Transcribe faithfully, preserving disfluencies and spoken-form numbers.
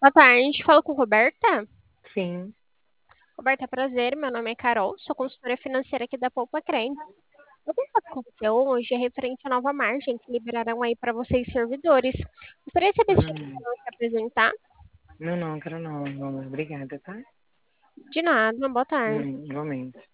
Boa tarde, falo com Roberta. Sim. Roberta, prazer, meu nome é Carol, sou consultora financeira aqui da Poupa Creme. Eu tenho contato com você hoje é referente à nova margem que liberarão aí para vocês servidores. Gostaria de saber se tinha Hum, como se apresentar. não, não, quero não. Vamos, obrigada, tá? De nada, boa tarde. Hum, igualmente.